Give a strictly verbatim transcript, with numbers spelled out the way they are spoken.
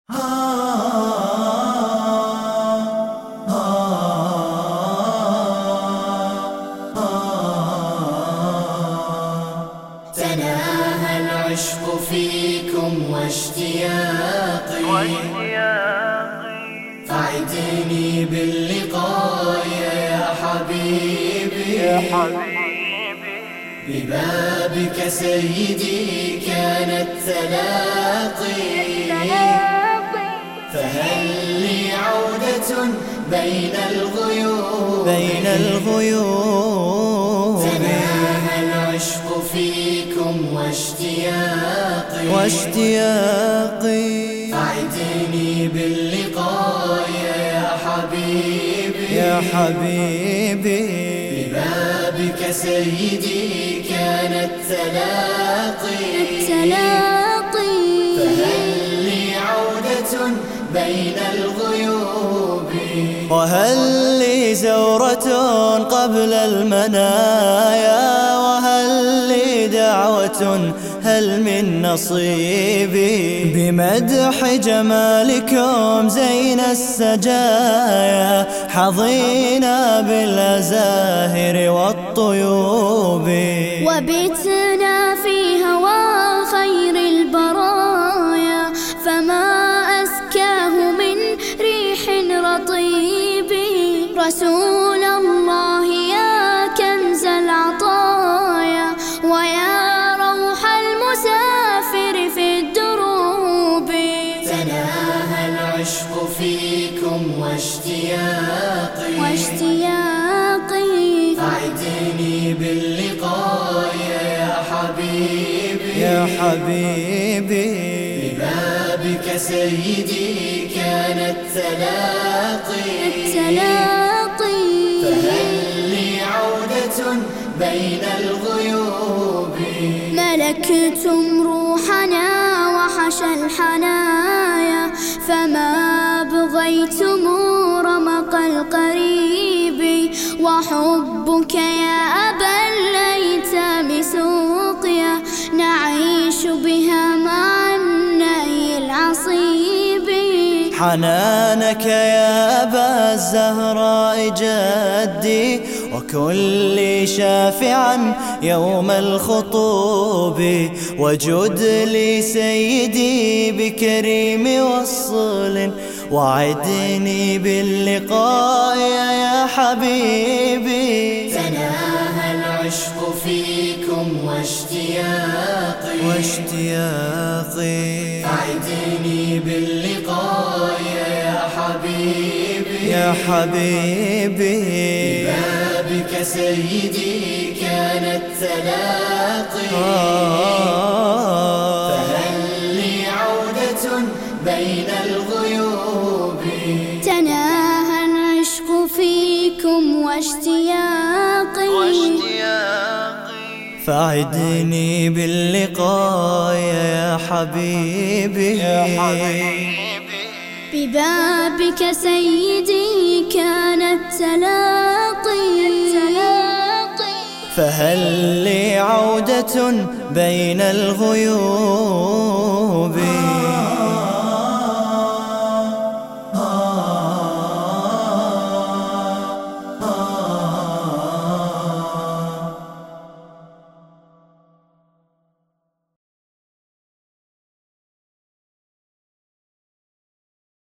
تناهى العشق فيكم واشتياقي فاعدني باللقاء يا حبيبي ببابك سيدي كان التلاقي فهل لي عودة بين الغيوب بين الغيوب تناهى العشق فيكم واشتياقي واشتياقي فاعدني باللقاء يا حبيبي يا حبيبي ببابك سيدي كان التلاقي التلاقي فهل لي عودة بين الغيوب وهل لي زورة قبل المنايا وهل لي دعوة هل من نصيبي بمدح جمالكم زين السجايا حظينا بالأزاهر والطيوب وبتنا في هوى خير البرايا فما أزكاه من ريح رطيب رسول الله يا كنز العطايا ويا روح المسافر في الدروب تناهى العشق فيكم واشتياقي واشتياقي فاعدني باللقاء يا حبيبي يا حبيبي ببابك سيدي كان التلاقي التلاقي فهل لي عودة بين الغيوب ملكتم روحنا وحشى الحنايا فما بغيتم رمق القريب وحبك يا أبا الليثام سوقيا نعيش بها مع النهي العصيب حنانك يا أبا الزهراء جدي وكل شافعا يوم الخطوب وجد لي سيدي بكريم وصل وعدني باللقاء يا حبيبي تناهى العشق فيكم واشتياقي واشتياقي فاعدني باللقاء يا حبيبي يا حبيبي ببابك سيدي كان التلاقي فهل لي عودة بين الغيوب تناهى العشق فيكم واشتياقي فاعدني باللقاء يا حبيبي ببابك سيدي كان التلاقي فهل لي عودة بين الغيوب